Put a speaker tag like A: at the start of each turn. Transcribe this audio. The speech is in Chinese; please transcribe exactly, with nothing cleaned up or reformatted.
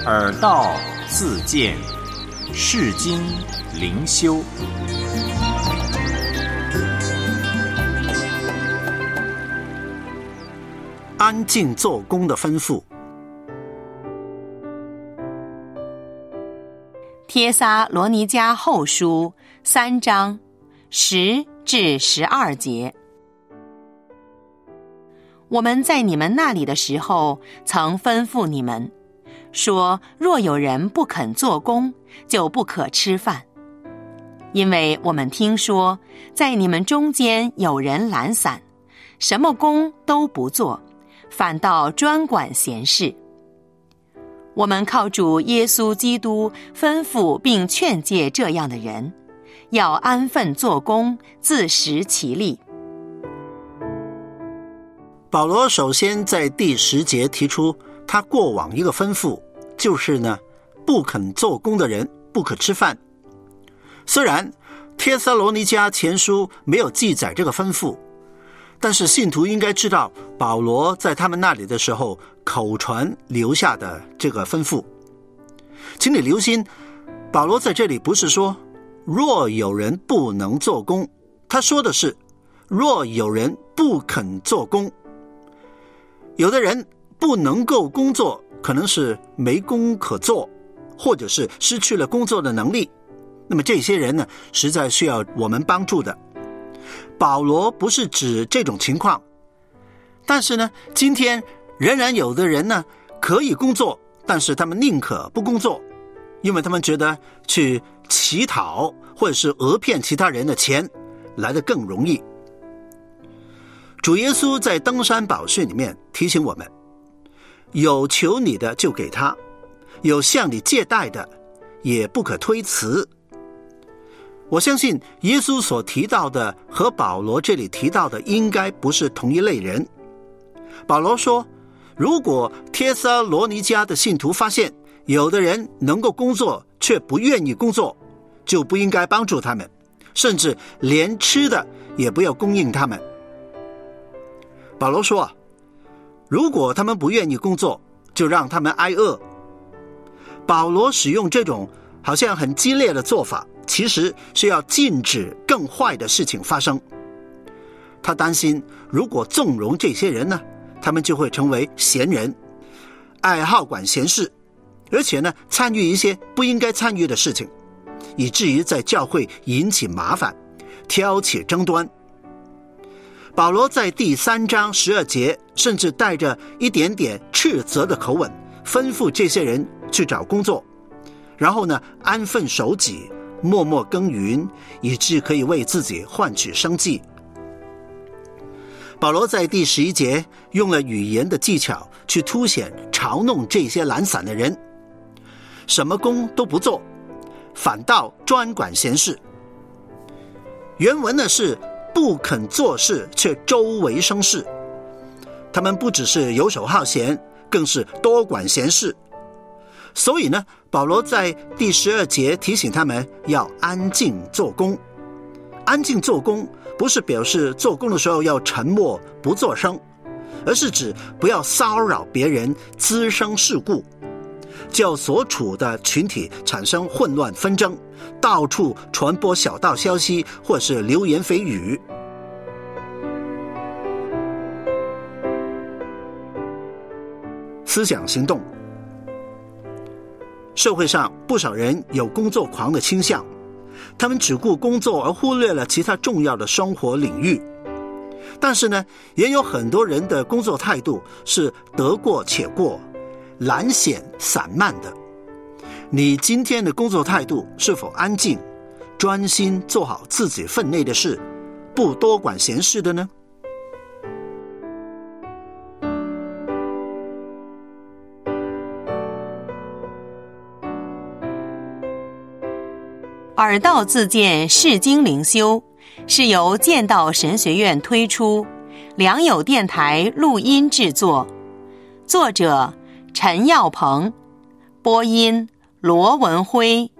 A: 耳道自见，世经灵修。
B: 安静做工的吩咐。
C: 帖撒罗尼迦后书三章十至十二节。我们在你们那里的时候，曾吩咐你们说，若有人不肯做工，就不可吃饭。因为我们听说，在你们中间有人懒散，什么工都不做，反倒专管闲事。我们靠主耶稣基督吩咐并劝诫这样的人，要安分做工，自食其力。
B: 保罗首先在第十节提出他过往一个吩咐，就是呢，不肯做工的人不可吃饭。虽然帖撒罗尼迦前书没有记载这个吩咐，但是信徒应该知道保罗在他们那里的时候口传留下的这个吩咐。请你留心，保罗在这里不是说若有人不能做工，他说的是若有人不肯做工。有的人不能够工作，可能是没工可做，或者是失去了工作的能力，那么这些人呢，实在需要我们帮助的。保罗不是指这种情况，但是呢，今天仍然有的人呢可以工作，但是他们宁可不工作，因为他们觉得去乞讨或者是讹骗其他人的钱来得更容易。主耶稣在登山宝训里面提醒我们，有求你的就给他，有向你借贷的也不可推辞。我相信耶稣所提到的和保罗这里提到的应该不是同一类人。保罗说，如果帖撒罗尼迦的信徒发现有的人能够工作却不愿意工作，就不应该帮助他们，甚至连吃的也不要供应他们。保罗说啊，如果他们不愿意工作，就让他们挨饿。保罗使用这种好像很激烈的做法，其实是要禁止更坏的事情发生。他担心如果纵容这些人呢，他们就会成为闲人，爱好管闲事，而且呢，参与一些不应该参与的事情，以至于在教会引起麻烦，挑起争端。保罗在第三章十二节甚至带着一点点斥责的口吻，吩咐这些人去找工作，然后呢，安分守己，默默耕耘，以致可以为自己换取生计。保罗在第十一节用了语言的技巧去凸显嘲弄这些懒散的人，什么工都不做，反倒专管闲事。原文呢是不肯做事却周围生事，他们不只是游手好闲，更是多管闲事。所以呢，保罗在第十二节提醒他们要安静做工。安静做工不是表示做工的时候要沉默不作声，而是指不要骚扰别人，滋生事故，叫所处的群体产生混乱纷争，到处传播小道消息或是流言蜚语。思想行动。社会上不少人有工作狂的倾向，他们只顾工作而忽略了其他重要的生活领域。但是呢，也有很多人的工作态度是得过且过，懒闲散漫的。你今天的工作态度是否安静，专心做好自己分内的事，不多管闲事的呢？
C: 耳道自见世经灵修是由剑道神学院推出，良友电台录音制作，作者陈耀鹏，播音罗文辉。